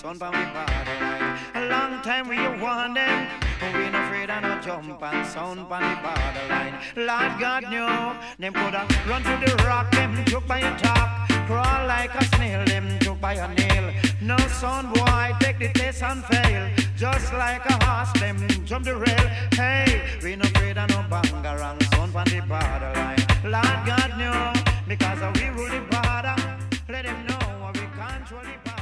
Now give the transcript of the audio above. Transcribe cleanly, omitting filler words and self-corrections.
son from the borderline. A long time we want them, we no afraid of no jump and sound from the borderline. Lord God knew, them coulda run to the rock, them took by a top, crawl like a snail, them took by a nail. No son boy, take the test and fail, just like a horse, them jump the rail. Hey, we no afraid of no bangarang, son from the borderline. Lord God knew, because we rule the border, let them know we control the border.